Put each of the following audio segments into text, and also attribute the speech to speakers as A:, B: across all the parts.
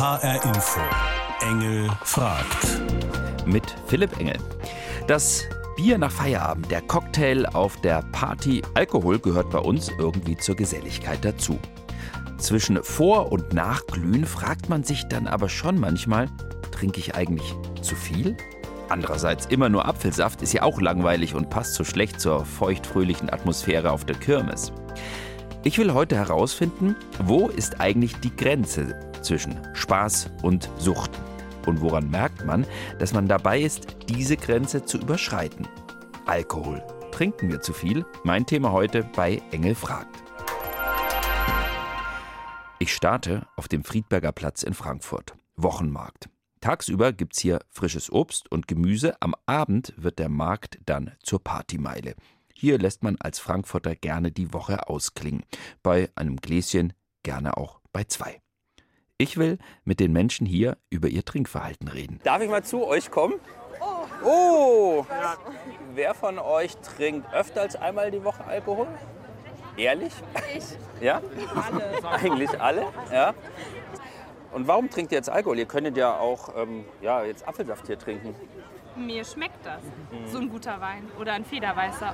A: HR Info. Engel fragt.
B: Mit Philipp Engel. Das Bier nach Feierabend, der Cocktail auf der Party. Alkohol gehört bei uns irgendwie zur Geselligkeit dazu. Zwischen Vor- und Nachglühen fragt man sich dann aber schon manchmal, trinke ich eigentlich zu viel? Andererseits, immer nur Apfelsaft ist ja auch langweilig und passt so schlecht zur feuchtfröhlichen Atmosphäre auf der Kirmes. Ich will heute herausfinden, wo ist eigentlich die Grenze zwischen Spaß und Sucht? Und woran merkt man, dass man dabei ist, diese Grenze zu überschreiten? Alkohol. Trinken wir zu viel? Mein Thema heute bei Engel fragt. Ich starte auf dem Friedberger Platz in Frankfurt. Wochenmarkt. Tagsüber gibt's hier frisches Obst und Gemüse. Am Abend wird der Markt dann zur Partymeile. Hier lässt man als Frankfurter gerne die Woche ausklingen. Bei einem Gläschen gerne auch bei 2. Ich will mit den Menschen hier über ihr Trinkverhalten reden.
C: Darf ich mal zu euch kommen? Oh! Wer von euch trinkt öfter als einmal die Woche Alkohol? Ehrlich?
D: Ich.
C: Ja?
D: Alle.
C: Eigentlich alle? Ja. Und warum trinkt ihr jetzt Alkohol? Ihr könntet ja auch jetzt Apfelsaft hier trinken.
D: Mir schmeckt das. So ein guter Wein oder ein Federweißer.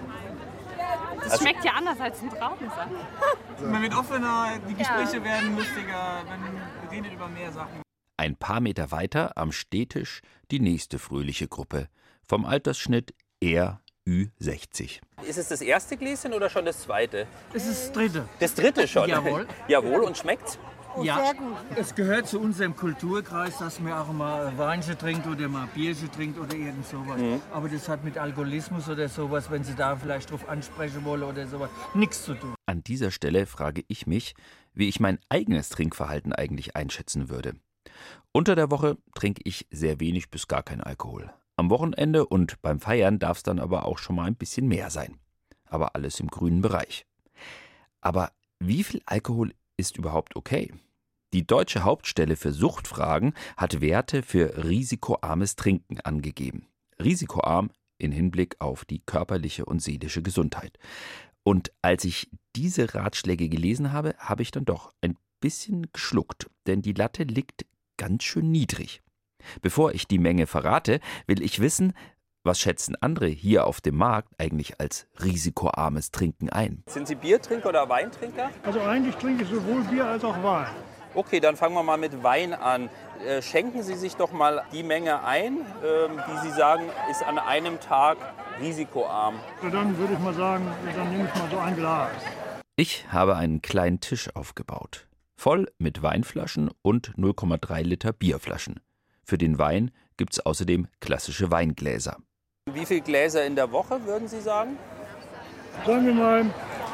D: Das schmeckt ja anders als ein Traubensaft.
E: Man wird offener, die Gespräche werden lustiger, man redet über mehr Sachen.
B: Ein paar Meter weiter am Stehtisch die nächste fröhliche Gruppe. Vom Altersschnitt eher Ü60.
C: Ist es das erste Gläschen oder schon das zweite?
E: Es ist das dritte.
C: Das dritte schon?
E: Jawohl.
C: Jawohl, und schmeckt's?
E: Ja, sehr gut. Es gehört zu unserem Kulturkreis, dass man auch mal Weinchen trinkt oder mal Bierchen trinkt oder irgend sowas. Aber das hat mit Alkoholismus oder sowas, wenn Sie da vielleicht drauf ansprechen wollen oder sowas, nichts zu tun.
B: An dieser Stelle frage ich mich, wie ich mein eigenes Trinkverhalten eigentlich einschätzen würde. Unter der Woche trinke ich sehr wenig bis gar kein Alkohol. Am Wochenende und beim Feiern darf es dann aber auch schon mal ein bisschen mehr sein. Aber alles im grünen Bereich. Aber wie viel Alkohol ist überhaupt okay? Die Deutsche Hauptstelle für Suchtfragen hat Werte für risikoarmes Trinken angegeben. Risikoarm in Hinblick auf die körperliche und seelische Gesundheit. Und als ich diese Ratschläge gelesen habe, habe ich dann doch ein bisschen geschluckt, denn die Latte liegt ganz schön niedrig. Bevor ich die Menge verrate, will ich wissen, was schätzen andere hier auf dem Markt eigentlich als risikoarmes Trinken ein?
C: Sind Sie Biertrinker oder Weintrinker?
F: Also eigentlich trinke ich sowohl Bier als auch Wein.
C: Okay, dann fangen wir mal mit Wein an. Schenken Sie sich doch mal die Menge ein, die Sie sagen, ist an einem Tag risikoarm.
F: Dann würde ich mal sagen, dann nehme ich mal so ein Glas.
B: Ich habe einen kleinen Tisch aufgebaut. Voll mit Weinflaschen und 0,3 Liter Bierflaschen. Für den Wein gibt es außerdem klassische Weingläser.
C: Wie viele Gläser in der Woche, würden Sie sagen?
F: Sagen wir mal,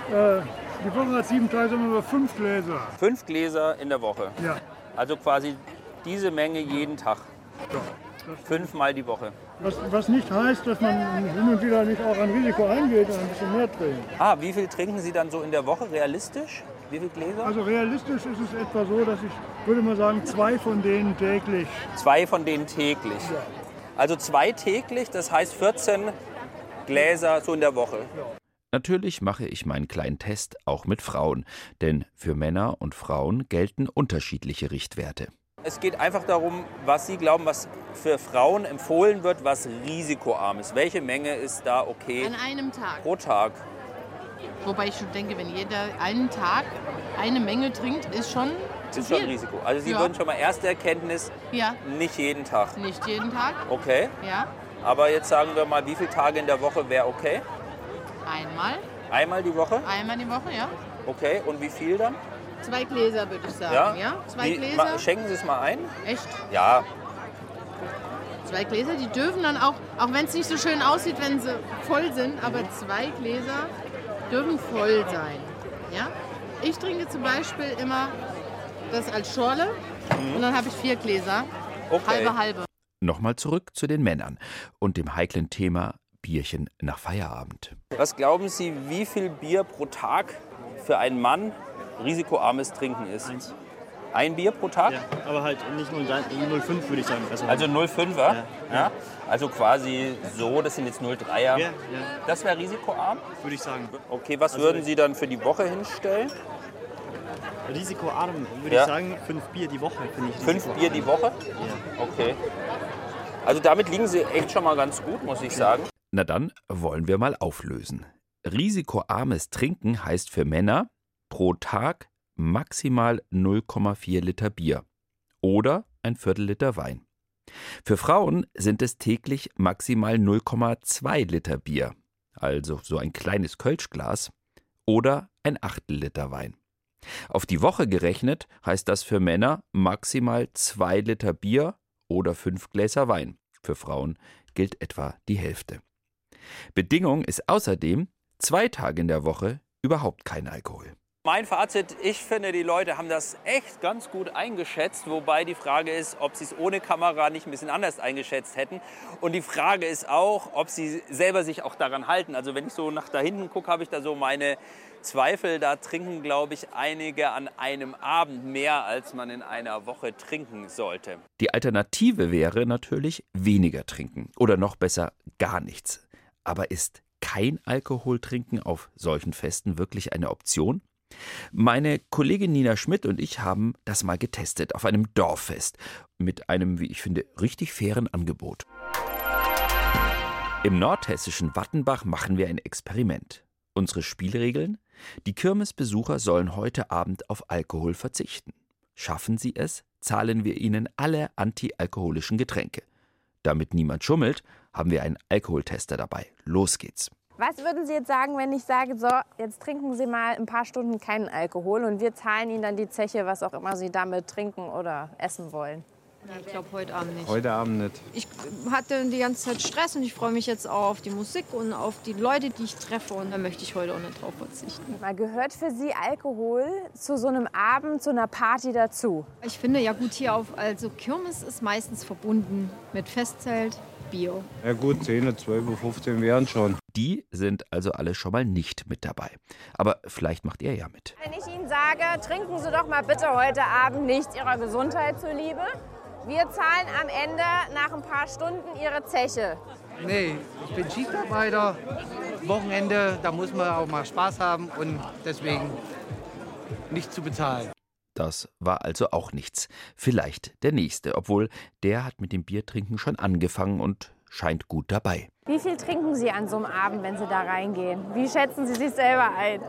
F: die Woche hat 7 Tage, sagen wir mal 5 Gläser.
C: 5 Gläser in der Woche?
F: Ja.
C: Also quasi diese Menge jeden Tag?
F: Ja.
C: 5-mal die Woche?
F: Was nicht heißt, dass man hin und wieder nicht auch ein Risiko eingeht und ein bisschen mehr trinkt.
C: Wie viel trinken Sie dann so in der Woche, realistisch? Wie viele Gläser?
F: Also realistisch ist es etwa so, dass ich würde mal sagen, 2 von denen täglich.
C: 2 von denen täglich?
F: Ja.
C: Also 2 täglich, das heißt 14 Gläser so in der Woche?
F: Ja.
B: Natürlich mache ich meinen kleinen Test auch mit Frauen, denn für Männer und Frauen gelten unterschiedliche Richtwerte.
C: Es geht einfach darum, was Sie glauben, was für Frauen empfohlen wird, was risikoarm ist. Welche Menge ist da okay?
G: An einem Tag.
C: Pro Tag.
G: Wobei ich schon denke, wenn jeder einen Tag eine Menge trinkt, ist schon zu
C: Ist
G: viel.
C: schon Risiko. Also Sie
G: Ja.
C: würden schon mal erste Erkenntnis,
G: Ja,
C: nicht jeden Tag.
G: nicht jeden Tag.
C: Okay.
G: Ja,
C: Aber jetzt sagen wir mal, wie viele Tage in der Woche wäre okay?
G: einmal
C: Einmal die Woche?
G: die Woche, ja.
C: Okay. Und wie viel dann?
G: 2 Gläser würde ich sagen, ja. 2 Gläser.
C: Schenken Sie es mal ein?
G: Echt?
C: Ja.
G: 2 Gläser, die dürfen dann auch wenn es nicht so schön aussieht, wenn sie voll sind, aber 2 Gläser dürfen voll sein, ja. Ich trinke zum Beispiel immer das als Schorle und dann habe ich 4 Gläser,
C: Okay.
G: halbe.
B: Nochmal zurück zu den Männern und dem heiklen Thema Bierchen nach Feierabend.
C: Was glauben Sie, wie viel Bier pro Tag für einen Mann risikoarmes Trinken ist?
H: 1.
C: Ein Bier pro Tag?
H: Ja, aber halt nicht 0,5 würde ich sagen.
C: Also 0,5er?
H: Ja.
C: Ja. Also quasi so, das sind jetzt 0,3er.
H: Ja,
C: Das wäre risikoarm?
H: würde ich sagen.
C: Okay, was
H: Also
C: würden Sie dann für die Woche hinstellen?
H: Risikoarm, würde ich sagen, 5 Bier die Woche, finde ich.
C: 5 Bier die Woche?
H: Ja.
C: Okay. Also damit liegen Sie echt schon mal ganz gut, muss ich sagen.
B: Na dann wollen wir mal auflösen. Risikoarmes Trinken heißt für Männer pro Tag maximal 0,4 Liter Bier oder ein Viertel Liter Wein. Für Frauen sind es täglich maximal 0,2 Liter Bier, also so ein kleines Kölschglas, oder ein Achtel Liter Wein. Auf die Woche gerechnet heißt das für Männer maximal 2 Liter Bier oder 5 Gläser Wein. Für Frauen gilt etwa die Hälfte. Bedingung ist außerdem 2 Tage in der Woche überhaupt kein Alkohol.
C: Mein Fazit, ich finde, die Leute haben das echt ganz gut eingeschätzt, wobei die Frage ist, ob sie es ohne Kamera nicht ein bisschen anders eingeschätzt hätten. Und die Frage ist auch, ob sie selber sich auch daran halten. Also wenn ich so nach da hinten gucke, habe ich da so meine Zweifel. Da trinken, glaube ich, einige an einem Abend mehr, als man in einer Woche trinken sollte.
B: Die Alternative wäre natürlich weniger trinken oder noch besser gar nichts. Aber ist kein Alkohol trinken auf solchen Festen wirklich eine Option? Meine Kollegin Nina Schmidt und ich haben das mal getestet auf einem Dorffest mit einem, wie ich finde, richtig fairen Angebot. Im nordhessischen Wattenbach machen wir ein Experiment. Unsere Spielregeln? Die Kirmesbesucher sollen heute Abend auf Alkohol verzichten. Schaffen sie es, zahlen wir ihnen alle antialkoholischen Getränke. Damit niemand schummelt, haben wir einen Alkoholtester dabei. Los geht's.
I: Was würden Sie jetzt sagen, wenn ich sage, so, jetzt trinken Sie mal ein paar Stunden keinen Alkohol und wir zahlen Ihnen dann die Zeche, was auch immer Sie damit trinken oder essen wollen?
J: Ja, ich glaube, heute Abend nicht.
K: Heute Abend nicht.
J: Ich hatte die ganze Zeit Stress und ich freue mich jetzt auch auf die Musik und auf die Leute, die ich treffe. Und da möchte ich heute auch nicht drauf verzichten.
I: Mal, gehört für Sie Alkohol zu so einem Abend, zu einer Party dazu?
J: Ich finde, ja gut, hier also Kirmes ist meistens verbunden mit Festzelt, Bier.
K: Ja gut, 10, 12, 15 wären schon.
B: Die sind also alle schon mal nicht mit dabei. Aber vielleicht macht er ja mit.
I: Wenn ich Ihnen sage, trinken Sie doch mal bitte heute Abend nichts Ihrer Gesundheit zuliebe. Wir zahlen am Ende nach ein paar Stunden Ihre Zeche.
L: Nee, ich bin Schichtarbeiter. Wochenende, da muss man auch mal Spaß haben und deswegen nicht zu bezahlen.
B: Das war also auch nichts. Vielleicht der Nächste, obwohl der hat mit dem Biertrinken schon angefangen und scheint gut dabei.
I: Wie viel trinken Sie an so einem Abend, wenn Sie da reingehen? Wie schätzen Sie sich selber ein?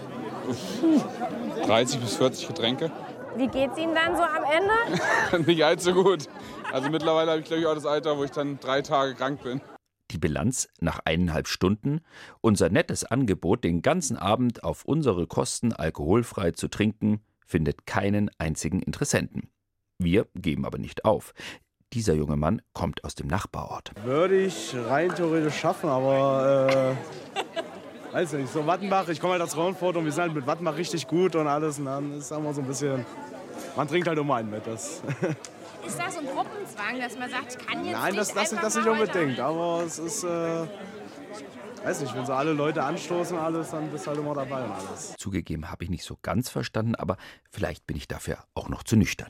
M: 30 bis 40 Getränke.
I: Wie geht's Ihnen dann so am Ende?
M: Nicht allzu gut. Also mittlerweile habe ich, glaube ich, auch das Alter, wo ich dann 3 Tage krank bin.
B: Die Bilanz nach 1,5 Stunden. Unser nettes Angebot, den ganzen Abend auf unsere Kosten alkoholfrei zu trinken, findet keinen einzigen Interessenten. Wir geben aber nicht auf. Dieser junge Mann kommt aus dem Nachbarort.
K: Würde ich rein theoretisch schaffen, aber weiß nicht, so Wattenbach, ich komme halt aus Raunfurt und wir sind halt mit Wattenbach richtig gut und alles. Und dann ist es immer so ein bisschen, man trinkt halt immer einen mit. Das.
I: Ist das so ein Gruppenzwang, dass man sagt, ich kann jetzt
K: Nein, das nicht unbedingt, aber es ist, weiß nicht, wenn so alle Leute anstoßen und alles, dann bist du halt immer dabei und alles.
B: Zugegeben habe ich nicht so ganz verstanden, aber vielleicht bin ich dafür auch noch zu nüchtern.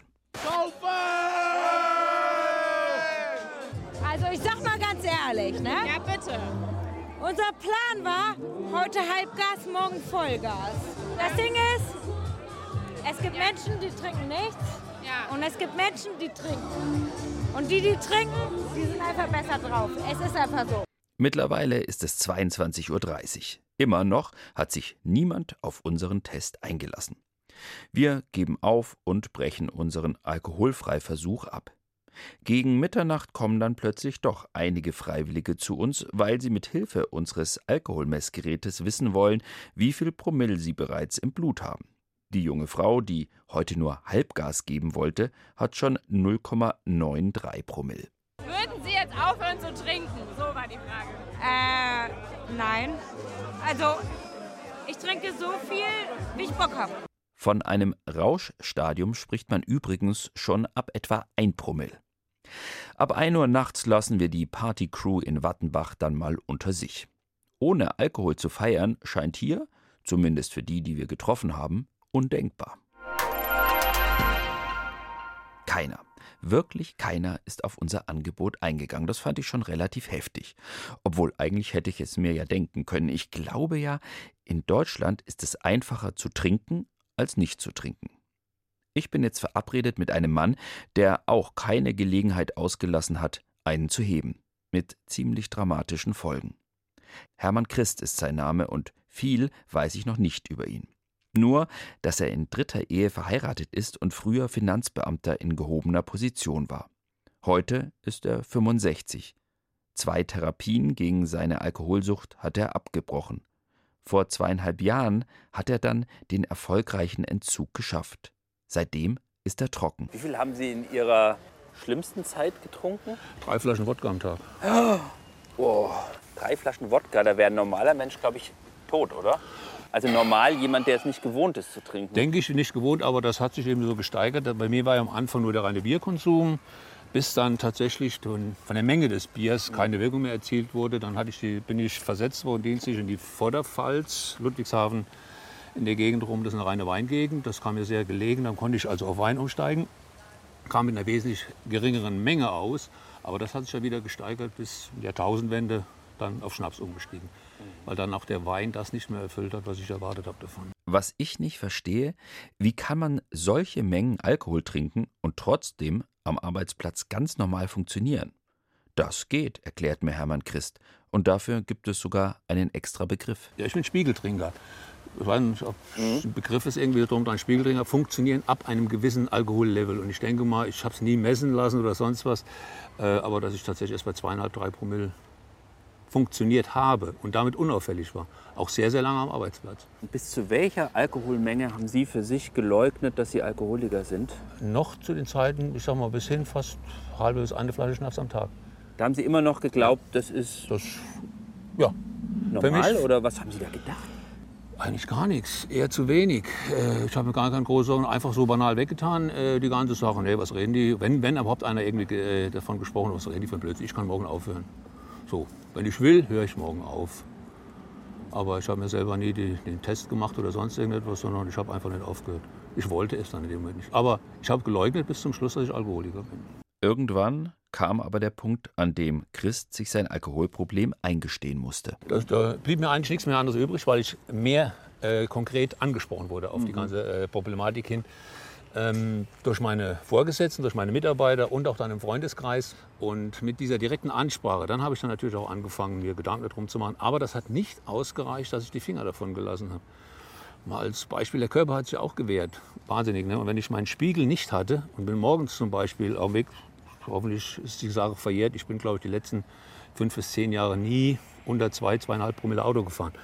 N: Also ich sag mal ganz ehrlich, ne?
D: Ja, bitte.
N: Unser Plan war, heute Halbgas, morgen Vollgas. Das Ding ist, es gibt Menschen, die trinken nichts.
D: Ja.
N: Und es gibt Menschen, die trinken. Und die trinken, die sind einfach besser drauf. Es ist einfach so.
B: Mittlerweile ist es 22:30 Uhr. Immer noch hat sich niemand auf unseren Test eingelassen. Wir geben auf und brechen unseren Alkoholfreiversuch ab. Gegen Mitternacht kommen dann plötzlich doch einige Freiwillige zu uns, weil sie mit Hilfe unseres Alkoholmessgerätes wissen wollen, wie viel Promille sie bereits im Blut haben. Die junge Frau, die heute nur Halbgas geben wollte, hat schon 0,93 Promille.
D: Würden Sie jetzt aufhören zu trinken? So war die Frage.
N: Nein. Also, ich trinke so viel, wie ich Bock habe.
B: Von einem Rauschstadium spricht man übrigens schon ab etwa 1 Promille. Ab 1 Uhr nachts lassen wir die Partycrew in Wattenbach dann mal unter sich. Ohne Alkohol zu feiern scheint hier, zumindest für die wir getroffen haben, undenkbar. Keiner, wirklich keiner ist auf unser Angebot eingegangen. Das fand ich schon relativ heftig. Obwohl, eigentlich hätte ich es mir ja denken können. Ich glaube ja, in Deutschland ist es einfacher zu trinken, als nicht zu trinken. Ich bin jetzt verabredet mit einem Mann, der auch keine Gelegenheit ausgelassen hat, einen zu heben. Mit ziemlich dramatischen Folgen. Hermann Christ ist sein Name und viel weiß ich noch nicht über ihn. Nur, dass er in 3. Ehe verheiratet ist und früher Finanzbeamter in gehobener Position war. Heute ist er 65. 2 Therapien gegen seine Alkoholsucht hat er abgebrochen. Vor 2,5 Jahren hat er dann den erfolgreichen Entzug geschafft. Seitdem ist er trocken.
C: Wie viel haben Sie in Ihrer schlimmsten Zeit getrunken?
O: 3 Flaschen Wodka am Tag.
C: Oh, 3 Flaschen Wodka, da wäre ein normaler Mensch, glaube ich, tot, oder? Also normal jemand, der es nicht gewohnt ist zu trinken.
O: Denke ich, nicht gewohnt, aber das hat sich eben so gesteigert. Bei mir war ja am Anfang nur der reine Bierkonsum, bis dann tatsächlich von der Menge des Biers keine Wirkung mehr erzielt wurde. Dann bin ich versetzt worden dienstlich in die Vorderpfalz, Ludwigshafen, in der Gegend rum. Das ist eine reine Weingegend, das kam mir sehr gelegen. Dann konnte ich also auf Wein umsteigen, kam mit einer wesentlich geringeren Menge aus. Aber das hat sich ja wieder gesteigert bis in der Jahrtausendwende, dann auf Schnaps umgestiegen. Weil dann auch der Wein das nicht mehr erfüllt hat, was ich erwartet habe davon.
B: Was ich nicht verstehe, wie kann man solche Mengen Alkohol trinken und trotzdem am Arbeitsplatz ganz normal funktionieren? Das geht, erklärt mir Hermann Christ. Und dafür gibt es sogar einen extra Begriff.
O: Ja, ich bin Spiegeltrinker. Ich weiß nicht, ob ein Begriff ist irgendwie drum, ein Spiegeltrinker funktionieren ab einem gewissen Alkohollevel. Und ich denke mal, ich habe es nie messen lassen oder sonst was, aber dass ich tatsächlich erst bei 2,5, 3 Promille funktioniert habe und damit unauffällig war. Auch sehr, sehr lange am Arbeitsplatz.
C: Und bis zu welcher Alkoholmenge haben Sie für sich geleugnet, dass Sie Alkoholiker sind?
O: Noch zu den Zeiten, ich sag mal, bis hin fast halbe bis eine Flasche Schnaps am Tag.
C: Da haben Sie immer noch geglaubt, das ist
O: ja.
C: normal oder was haben Sie da gedacht?
O: Eigentlich gar nichts, eher zu wenig. Ich habe mir gar keine große Sorgen, einfach so banal weggetan, die ganze Sache. Nee, was reden die? Wenn überhaupt einer irgendwie davon gesprochen hat, was reden die für Blödsinn? Ich kann morgen aufhören. So, wenn ich will, höre ich morgen auf. Aber ich habe mir selber nie den Test gemacht oder sonst irgendetwas, sondern ich habe einfach nicht aufgehört. Ich wollte es dann in dem Moment nicht. Aber ich habe geleugnet bis zum Schluss, dass ich Alkoholiker bin.
B: Irgendwann kam aber der Punkt, an dem Christ sich sein Alkoholproblem eingestehen musste.
O: Da blieb mir eigentlich nichts mehr anderes übrig, weil ich mehr konkret angesprochen wurde auf die ganze Problematik hin. Durch meine Vorgesetzten, durch meine Mitarbeiter und auch dann im Freundeskreis. Und mit dieser direkten Ansprache, dann habe ich dann natürlich auch angefangen, mir Gedanken darum zu machen. Aber das hat nicht ausgereicht, dass ich die Finger davon gelassen habe. Mal als Beispiel, der Körper hat sich auch gewehrt. Wahnsinnig, ne? Und wenn ich meinen Spiegel nicht hatte und bin morgens zum Beispiel auf dem Weg, hoffentlich ist die Sache verjährt, ich bin, glaube ich, die letzten 5 bis 10 Jahre nie unter 2,5 Promille Auto gefahren.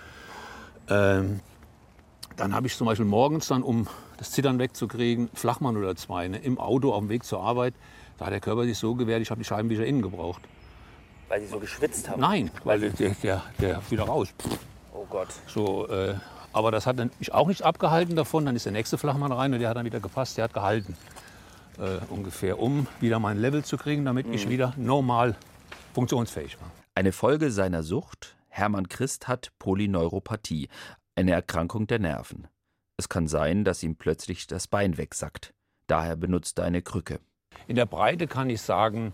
O: Dann habe ich zum Beispiel morgens dann, um das Zittern wegzukriegen, Flachmann oder 2, ne, im Auto auf dem Weg zur Arbeit. Da hat der Körper sich so gewehrt, ich habe die Scheibenwischer innen gebraucht.
C: Weil Sie so geschwitzt haben?
O: Nein, weil der wieder raus.
C: Oh Gott.
O: So, aber das hat mich auch nicht abgehalten davon. Dann ist der nächste Flachmann rein und der hat dann wieder gepasst, der hat gehalten. Ungefähr, um wieder mein Level zu kriegen, damit ich wieder normal funktionsfähig war.
B: Eine Folge seiner Sucht? Hermann Christ hat Polyneuropathie, eine Erkrankung der Nerven. Es kann sein, dass ihm plötzlich das Bein wegsackt. Daher benutzt er eine Krücke.
O: In der Breite kann ich sagen,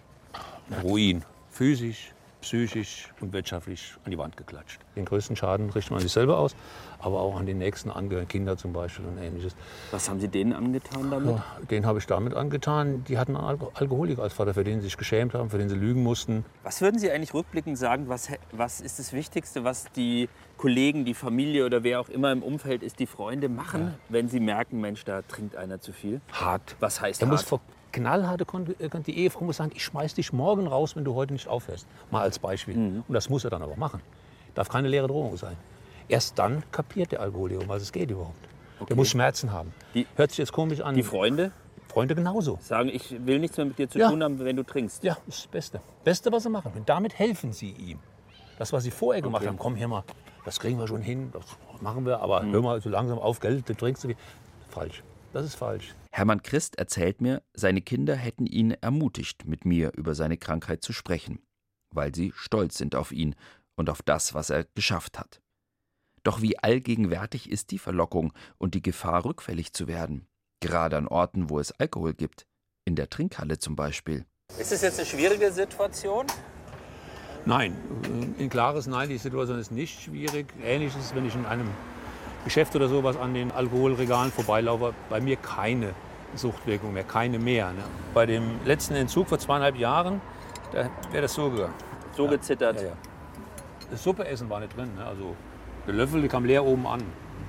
O: Ruin. Physisch, psychisch und wirtschaftlich an die Wand geklatscht. Den größten Schaden richtet man an sich selber aus, aber auch an die nächsten Angehörigen, Kinder zum Beispiel und Ähnliches.
C: Was haben Sie denen angetan damit?
O: Ja, den habe ich damit angetan. Die hatten einen Alkoholiker als Vater, für den sie sich geschämt haben, für den sie lügen mussten.
C: Was würden Sie eigentlich rückblickend sagen, was ist das Wichtigste, was die Kollegen, die Familie oder wer auch immer im Umfeld ist, die Freunde machen, wenn sie merken, Mensch, da trinkt einer zu viel?
O: Hart.
C: Was heißt
O: hart?
C: Muss
O: knallharte konnte die Ehefrau muss sagen, ich schmeiß dich morgen raus, wenn du heute nicht aufhörst. Mal als Beispiel. Und das muss er dann aber machen. Darf keine leere Drohung sein. Erst dann kapiert der Alkoholiker, um was es geht überhaupt. Okay. Der muss Schmerzen haben. Hört sich jetzt komisch an.
C: Die Freunde?
O: Freunde genauso.
C: Sagen, ich will nichts mehr mit dir zu tun haben, wenn du trinkst.
O: Ja, das ist das Beste. Beste, was sie machen. Und damit helfen sie ihm. Das, was sie vorher gemacht haben, komm hier mal, das kriegen wir schon hin, das machen wir, aber hör mal so langsam auf, Geld, du trinkst so viel. Falsch. Das ist falsch.
B: Hermann Christ erzählt mir, seine Kinder hätten ihn ermutigt, mit mir über seine Krankheit zu sprechen, weil sie stolz sind auf ihn und auf das, was er geschafft hat. Doch wie allgegenwärtig ist die Verlockung und die Gefahr, rückfällig zu werden, gerade an Orten, wo es Alkohol gibt, in der Trinkhalle zum Beispiel.
C: Ist es jetzt eine schwierige Situation?
O: Nein, ein klares Nein, die Situation ist nicht schwierig. Ähnlich ist es, wenn ich in einem Geschäft oder sowas an den Alkoholregalen vorbeilaufe, bei mir keine Suchtwirkung mehr, keine mehr. Ne? Bei dem letzten Entzug vor 2,5 Jahren, da wäre das so gegangen.
C: So gezittert?
O: Ja, ja. Das Suppeessen war nicht drin. Ne? Also der Löffel kam leer oben an.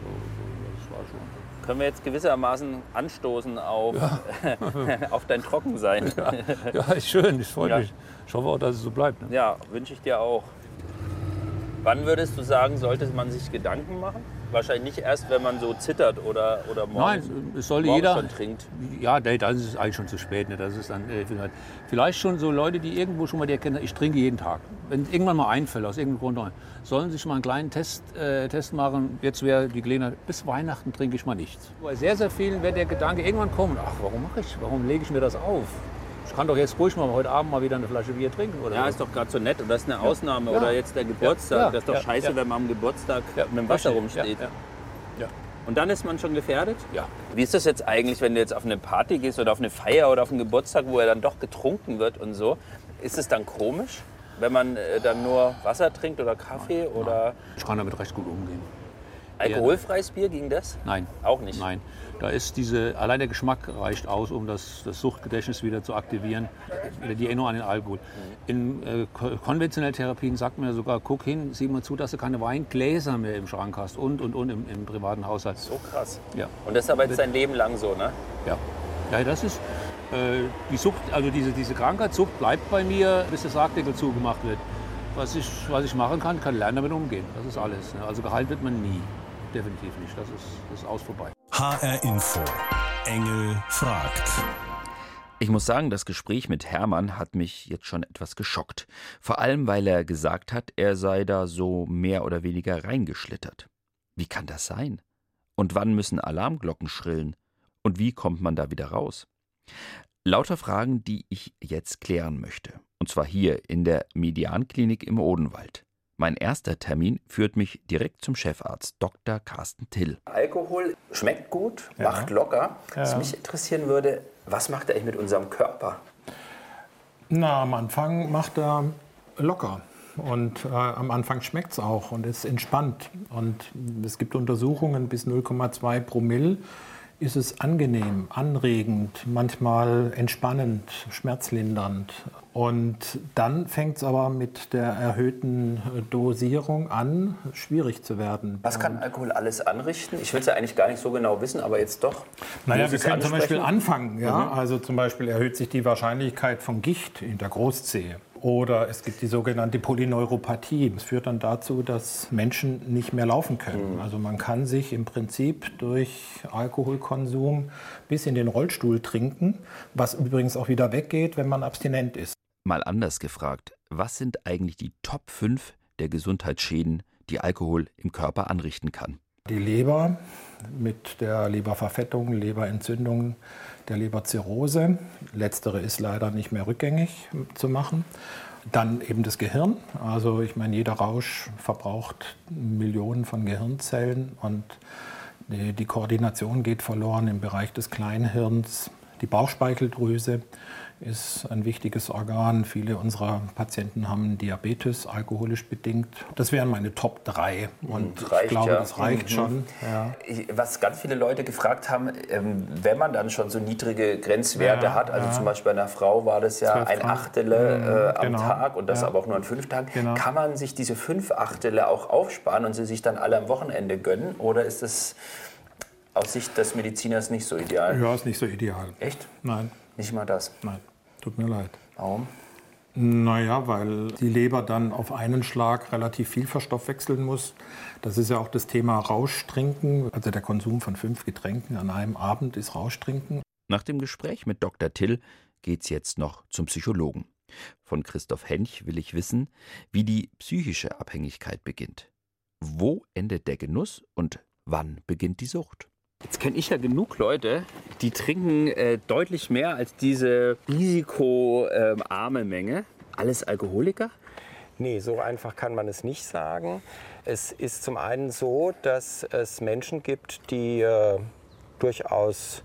O: Das war schon.
C: Können wir jetzt gewissermaßen anstoßen auf, auf dein Trockensein?
O: Ja, ist schön, das freut mich. Ich hoffe auch, dass es so bleibt. Ne?
C: Ja, wünsche ich dir auch. Wann würdest du sagen, sollte man sich Gedanken machen? Wahrscheinlich nicht erst, wenn man so zittert oder morgens,
O: Nein, es soll jeder
C: schon trinkt.
O: Ja, das ist eigentlich schon zu spät. Ne? Das ist dann, vielleicht schon so Leute, die irgendwo schon mal die erkennen, ich trinke jeden Tag. Wenn irgendwann mal einfällt, aus irgendeinem Grund, sollen sich mal einen kleinen Test machen. Jetzt wäre die Gelegenheit, bis Weihnachten trinke ich mal nichts. Bei sehr, sehr vielen wird der Gedanke irgendwann kommen, ach, warum lege ich mir das auf? Ich kann doch jetzt ruhig mal heute Abend mal wieder eine Flasche Bier trinken. Oder
C: ja,
O: so.
C: ist doch gerade so nett. Und das ist eine Ausnahme. Oder jetzt der Geburtstag. Das ist doch scheiße, wenn man am Geburtstag mit dem Wasser rumsteht.
O: Ja.
C: Und dann ist man schon gefährdet?
O: Ja.
C: Wie ist das jetzt eigentlich, wenn du jetzt auf eine Party gehst oder auf eine Feier oder auf einen Geburtstag, wo er dann doch getrunken wird und so? Ist es dann komisch, wenn man dann nur Wasser trinkt oder Kaffee?
O: Nein.
C: Oder?
O: Ich kann damit recht gut umgehen.
C: Alkoholfreies Bier, ging das?
O: Nein.
C: Auch nicht?
O: Nein. Da ist allein der Geschmack reicht aus, um das Suchtgedächtnis wieder zu aktivieren, die Erinnerung an den Alkohol. In konventionellen Therapien sagt man ja sogar, guck hin, sieh mal zu, dass du keine Weingläser mehr im Schrank hast und im privaten Haushalt.
C: So krass.
O: Ja.
C: Und das ist aber jetzt dein Leben lang so, ne?
O: Ja. Ja, das ist die Sucht, also diese Krankheitssucht bleibt bei mir, bis der Sargdeckel zugemacht wird. Was ich machen kann lernen damit umgehen. Das ist alles. Ne? Also geheilt wird man nie. Definitiv nicht. Das ist aus vorbei.
A: HR Info. Engel fragt.
B: Ich muss sagen, das Gespräch mit Hermann hat mich jetzt schon etwas geschockt. Vor allem, weil er gesagt hat, er sei da so mehr oder weniger reingeschlittert. Wie kann das sein? Und wann müssen Alarmglocken schrillen? Und wie kommt man da wieder raus? Lauter Fragen, die ich jetzt klären möchte. Und zwar hier in der Medianklinik im Odenwald. Mein erster Termin führt mich direkt zum Chefarzt, Dr. Carsten Till.
C: Alkohol schmeckt gut, macht locker. Was mich interessieren würde, was macht er eigentlich mit unserem Körper?
P: Na, am Anfang macht er locker. Und am Anfang schmeckt es auch und ist entspannt. Und es gibt Untersuchungen, bis 0,2 Promille ist es angenehm, anregend, manchmal entspannend, schmerzlindernd. Und dann fängt es aber mit der erhöhten Dosierung an, schwierig zu werden.
C: Was kann Alkohol alles anrichten? Ich will es ja eigentlich gar nicht so genau wissen, aber jetzt doch.
P: Naja, wir können zum Beispiel anfangen. Ja? Also zum Beispiel erhöht sich die Wahrscheinlichkeit von Gicht in der Großzehe. Oder es gibt die sogenannte Polyneuropathie. Das führt dann dazu, dass Menschen nicht mehr laufen können. Also man kann sich im Prinzip durch Alkoholkonsum bis in den Rollstuhl trinken, was übrigens auch wieder weggeht, wenn man abstinent ist.
B: Mal anders gefragt, was sind eigentlich die Top 5 der Gesundheitsschäden, die Alkohol im Körper anrichten kann?
P: Die Leber mit der Leberverfettung, Leberentzündung, der Leberzirrhose. Letztere ist leider nicht mehr rückgängig zu machen. Dann eben das Gehirn. Also ich meine, jeder Rausch verbraucht Millionen von Gehirnzellen und die Koordination geht verloren im Bereich des Kleinhirns. Die Bauchspeicheldrüse ist ein wichtiges Organ. Viele unserer Patienten haben Diabetes, alkoholisch bedingt. Das wären meine Top 3. Und ich glaube, das reicht schon. Ja.
C: Was ganz viele Leute gefragt haben, wenn man dann schon so niedrige Grenzwerte hat, also zum Beispiel bei einer Frau war das ja 1/8 am Tag und das aber auch nur an 5 Tagen, kann man sich diese 5/8 auch aufsparen und sie sich dann alle am Wochenende gönnen? Oder ist das aus Sicht des Mediziners nicht so ideal?
P: Ja, ist nicht so ideal.
C: Echt?
P: Nein.
C: Nicht mal das?
P: Nein, tut mir leid.
C: Warum?
P: Naja, weil die Leber dann auf einen Schlag relativ viel verstoffwechseln muss. Das ist ja auch das Thema Rauschtrinken. Also der Konsum von 5 Getränken an einem Abend ist Rauschtrinken.
B: Nach dem Gespräch mit Dr. Till geht's jetzt noch zum Psychologen. Von Christoph Hench will ich wissen, wie die psychische Abhängigkeit beginnt. Wo endet der Genuss und wann beginnt die Sucht?
C: Jetzt kenne ich ja genug Leute, die trinken deutlich mehr als diese risikoarme Menge. Alles Alkoholiker?
Q: Nee, so einfach kann man es nicht sagen. Es ist zum einen so, dass es Menschen gibt, die durchaus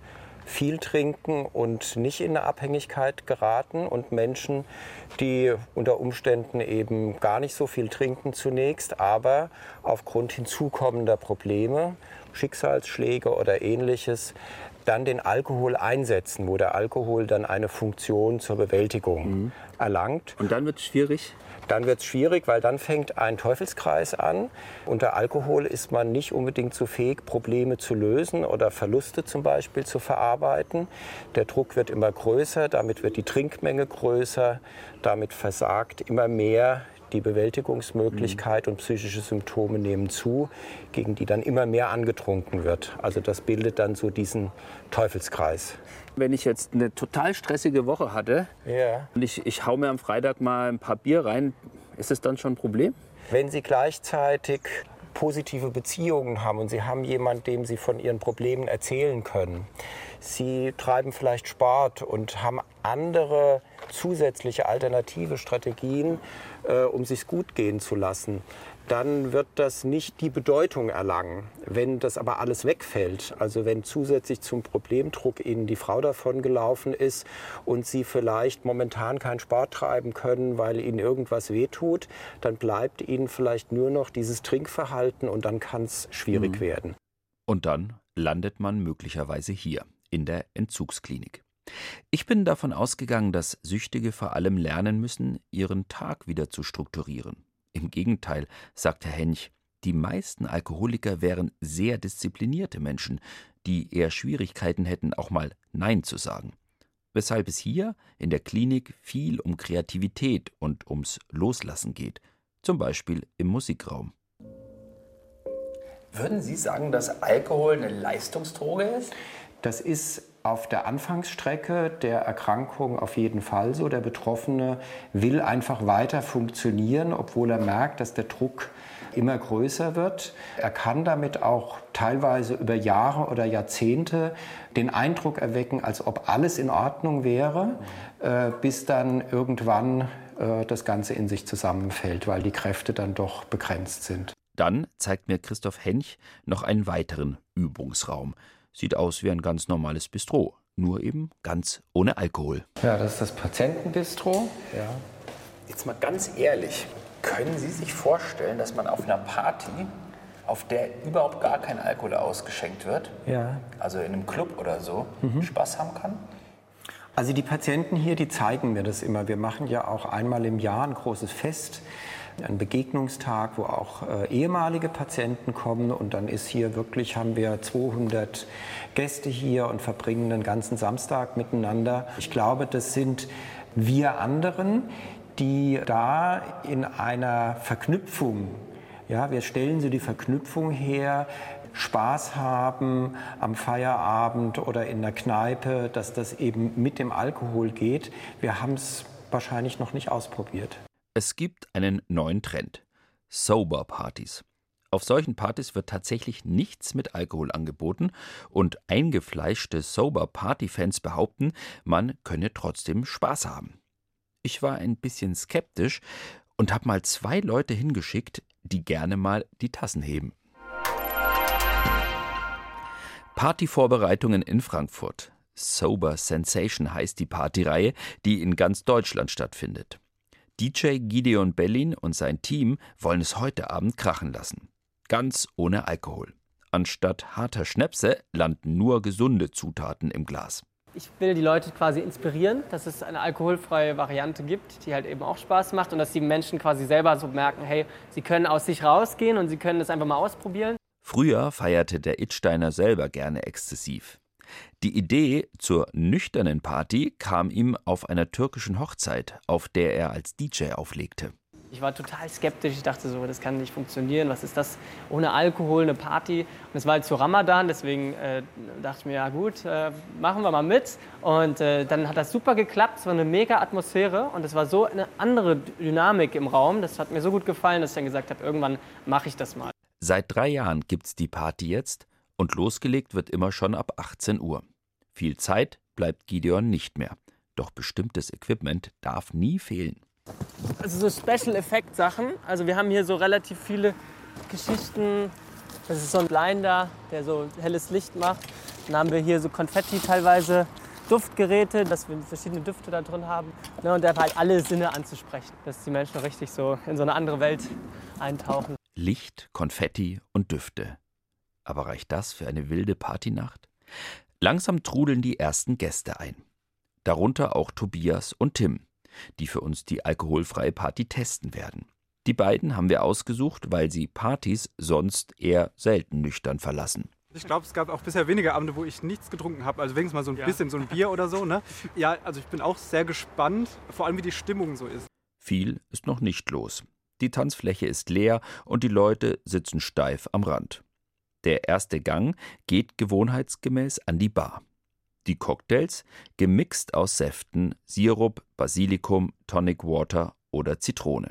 Q: viel trinken und nicht in eine Abhängigkeit geraten und Menschen, die unter Umständen eben gar nicht so viel trinken zunächst, aber aufgrund hinzukommender Probleme, Schicksalsschläge oder Ähnliches, dann den Alkohol einsetzen, wo der Alkohol dann eine Funktion zur Bewältigung erlangt.
B: Und dann wird es schwierig?
Q: Dann wird es schwierig, weil dann fängt ein Teufelskreis an. Unter Alkohol ist man nicht unbedingt so fähig, Probleme zu lösen oder Verluste zum Beispiel zu verarbeiten. Der Druck wird immer größer, damit wird die Trinkmenge größer, damit versagt immer mehr die Bewältigungsmöglichkeit und psychische Symptome nehmen zu, gegen die dann immer mehr angetrunken wird. Also das bildet dann so diesen Teufelskreis.
B: Wenn ich jetzt eine total stressige Woche hatte und ich hau mir am Freitag mal ein paar Bier rein, ist das dann schon ein Problem?
Q: Wenn Sie gleichzeitig positive Beziehungen haben und Sie haben jemanden, dem Sie von Ihren Problemen erzählen können, Sie treiben vielleicht Sport und haben andere zusätzliche alternative Strategien, um es sich gut gehen zu lassen, dann wird das nicht die Bedeutung erlangen. Wenn das aber alles wegfällt, also wenn zusätzlich zum Problemdruck Ihnen die Frau davon gelaufen ist und Sie vielleicht momentan keinen Sport treiben können, weil Ihnen irgendwas wehtut, dann bleibt Ihnen vielleicht nur noch dieses Trinkverhalten und dann kann es schwierig werden.
B: Und dann landet man möglicherweise hier, in der Entzugsklinik. Ich bin davon ausgegangen, dass Süchtige vor allem lernen müssen, ihren Tag wieder zu strukturieren. Im Gegenteil, sagt Herr Hench, die meisten Alkoholiker wären sehr disziplinierte Menschen, die eher Schwierigkeiten hätten, auch mal Nein zu sagen. Weshalb es hier in der Klinik viel um Kreativität und ums Loslassen geht, zum Beispiel im Musikraum.
R: Würden Sie sagen, dass Alkohol eine Leistungsdroge ist?
Q: Das ist auf der Anfangsstrecke der Erkrankung auf jeden Fall so. Der Betroffene will einfach weiter funktionieren, obwohl er merkt, dass der Druck immer größer wird. Er kann damit auch teilweise über Jahre oder Jahrzehnte den Eindruck erwecken, als ob alles in Ordnung wäre, bis dann irgendwann das Ganze in sich zusammenfällt, weil die Kräfte dann doch begrenzt sind.
B: Dann zeigt mir Christoph Hench noch einen weiteren Übungsraum. Sieht aus wie ein ganz normales Bistro, nur eben ganz ohne Alkohol.
Q: Ja, das ist das Patientenbistro. Ja.
R: Jetzt mal ganz ehrlich, können Sie sich vorstellen, dass man auf einer Party, auf der überhaupt gar kein Alkohol ausgeschenkt wird, also in einem Club oder so, Spaß haben kann?
Q: Also die Patienten hier, die zeigen mir das immer. Wir machen ja auch einmal im Jahr ein großes Fest, ein Begegnungstag, wo auch ehemalige Patienten kommen. Und dann ist hier wirklich, haben wir 200 Gäste hier und verbringen den ganzen Samstag miteinander. Ich glaube, das sind wir anderen, die da in einer Verknüpfung, ja, wir stellen so die Verknüpfung her, Spaß haben am Feierabend oder in der Kneipe, dass das eben mit dem Alkohol geht. Wir haben es wahrscheinlich noch nicht ausprobiert.
B: Es gibt einen neuen Trend: Sober-Partys. Auf solchen Partys wird tatsächlich nichts mit Alkohol angeboten und eingefleischte Sober-Party-Fans behaupten, man könne trotzdem Spaß haben. Ich war ein bisschen skeptisch und habe mal 2 Leute hingeschickt, die gerne mal die Tassen heben. Partyvorbereitungen in Frankfurt. Sober Sensation heißt die Partyreihe, die in ganz Deutschland stattfindet. DJ Gideon Bellin und sein Team wollen es heute Abend krachen lassen. Ganz ohne Alkohol. Anstatt harter Schnäpse landen nur gesunde Zutaten im Glas.
S: Ich will die Leute quasi inspirieren, dass es eine alkoholfreie Variante gibt, die halt eben auch Spaß macht und dass die Menschen quasi selber so merken, hey, sie können aus sich rausgehen und sie können das einfach mal ausprobieren.
B: Früher feierte der Idsteiner selber gerne exzessiv. Die Idee zur nüchternen Party kam ihm auf einer türkischen Hochzeit, auf der er als DJ auflegte.
S: Ich war total skeptisch, ich dachte so, das kann nicht funktionieren, was ist das ohne Alkohol, eine Party? Und es war halt zu Ramadan, deswegen dachte ich mir, ja gut, machen wir mal mit. Und dann hat das super geklappt, es war eine mega Atmosphäre und es war so eine andere Dynamik im Raum. Das hat mir so gut gefallen, dass ich dann gesagt habe, irgendwann mache ich das mal.
B: Seit 3 Jahren gibt's die Party jetzt und losgelegt wird immer schon ab 18 Uhr. Viel Zeit bleibt Gideon nicht mehr, doch bestimmtes Equipment darf nie fehlen.
S: Also so Special-Effekt-Sachen, also wir haben hier so relativ viele Geschichten Das ist so ein Blinder, der so helles Licht macht. Dann haben wir hier so Konfetti teilweise, Duftgeräte, dass wir verschiedene Düfte da drin haben. Und der hat halt alle Sinne anzusprechen, dass die Menschen richtig so in so eine andere Welt eintauchen.
B: Licht, Konfetti und Düfte. Aber reicht das für eine wilde Partynacht? Langsam trudeln die ersten Gäste ein. Darunter auch Tobias und Tim, die für uns die alkoholfreie Party testen werden. Die beiden haben wir ausgesucht, weil sie Partys sonst eher selten nüchtern verlassen.
T: Ich glaube, es gab auch bisher wenige Abende, wo ich nichts getrunken habe. Also wenigstens mal so ein bisschen, so ein Bier oder so. Ne? Ja, also ich bin auch sehr gespannt, vor allem wie die Stimmung so ist.
B: Viel ist noch nicht los. Die Tanzfläche ist leer und die Leute sitzen steif am Rand. Der erste Gang geht gewohnheitsgemäß an die Bar. Die Cocktails, gemixt aus Säften, Sirup, Basilikum, Tonic Water oder Zitrone.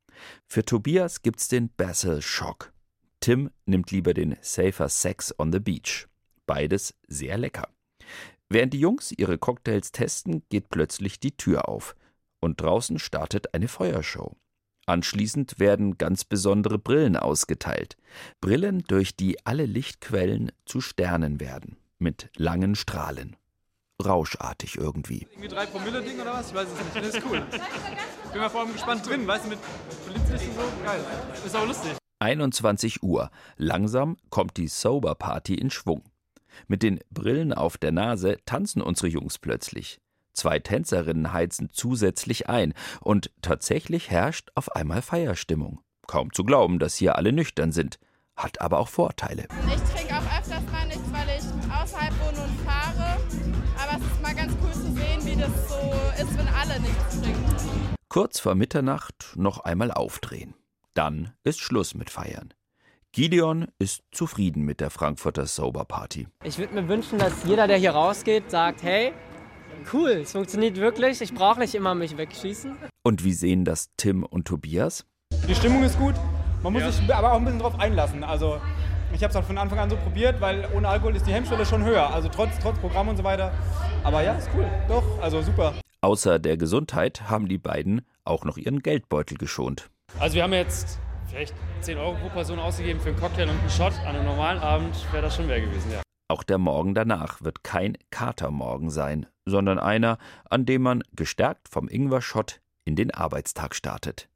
B: Für Tobias gibt's den Basil Shock. Tim nimmt lieber den Safer Sex on the Beach. Beides sehr lecker. Während die Jungs ihre Cocktails testen, geht plötzlich die Tür auf und draußen startet eine Feuershow. Anschließend werden ganz besondere Brillen ausgeteilt. Brillen, durch die alle Lichtquellen zu Sternen werden, mit langen Strahlen. Rauschartig irgendwie.
T: Irgendwie 3 Promille-Ding oder was? Ich weiß es nicht. Das ist cool. Bin mal vor allem gespannt drin, weißt du, mit Blitzlicht und so. Geil. Ist auch lustig.
B: 21 Uhr. Langsam kommt die Sober-Party in Schwung. Mit den Brillen auf der Nase tanzen unsere Jungs plötzlich. 2 Tänzerinnen heizen zusätzlich ein und tatsächlich herrscht auf einmal Feierstimmung. Kaum zu glauben, dass hier alle nüchtern sind. Hat aber auch Vorteile.
U: Ich trinke auch öfters mal nichts, weil ich außerhalb wohne und fahre. Aber es ist mal ganz cool zu sehen, wie das so ist, wenn alle nichts trinken.
B: Kurz vor Mitternacht noch einmal aufdrehen. Dann ist Schluss mit Feiern. Gideon ist zufrieden mit der Frankfurter Sober Party.
S: Ich würde mir wünschen, dass jeder, der hier rausgeht, sagt, hey, cool, es funktioniert wirklich, ich brauche nicht immer mich wegschießen.
B: Und wie sehen das Tim und Tobias?
T: Die Stimmung ist gut, man muss sich aber auch ein bisschen drauf einlassen. Also ich habe es auch von Anfang an so probiert, weil ohne Alkohol ist die Hemmschwelle schon höher. Also trotz Programm und so weiter. Aber ja, ist cool, doch, also super.
B: Außer der Gesundheit haben die beiden auch noch ihren Geldbeutel geschont.
V: Also wir haben jetzt vielleicht 10 € pro Person ausgegeben für einen Cocktail und einen Shot. An einem normalen Abend wäre das schon mehr gewesen, ja.
B: Auch der Morgen danach wird kein Katermorgen sein, sondern einer, an dem man gestärkt vom Ingwer-Shot in den Arbeitstag startet.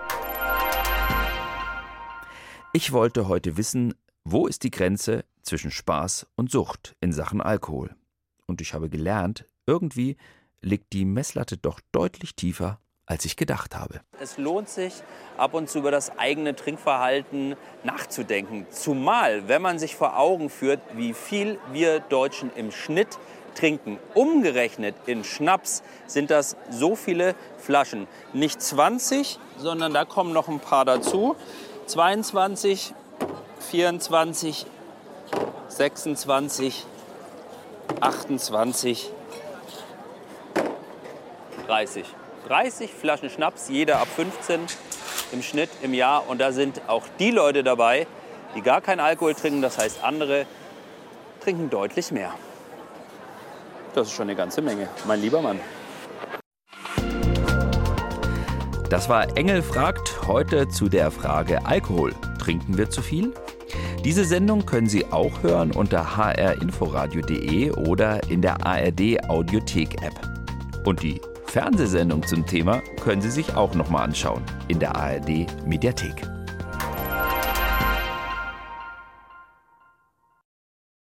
B: Ich wollte heute wissen, wo ist die Grenze zwischen Spaß und Sucht in Sachen Alkohol? Und ich habe gelernt, irgendwie liegt die Messlatte doch deutlich tiefer, als ich gedacht habe.
C: Es lohnt sich, ab und zu über das eigene Trinkverhalten nachzudenken. Zumal, wenn man sich vor Augen führt, wie viel wir Deutschen im Schnitt trinken. Umgerechnet in Schnaps sind das so viele Flaschen. Nicht 20, sondern da kommen noch ein paar dazu. 22, 24, 26, 28, 30. 30 Flaschen Schnaps, jeder ab 15 im Schnitt im Jahr. Und da sind auch die Leute dabei, die gar keinen Alkohol trinken. Das heißt, andere trinken deutlich mehr. Das ist schon eine ganze Menge, mein lieber Mann.
B: Das war Engel fragt, heute zu der Frage Alkohol. Trinken wir zu viel? Diese Sendung können Sie auch hören unter hrinforadio.de oder in der ARD Audiothek-App. Und die Fernsehsendung zum Thema können Sie sich auch noch mal anschauen in der ARD Mediathek.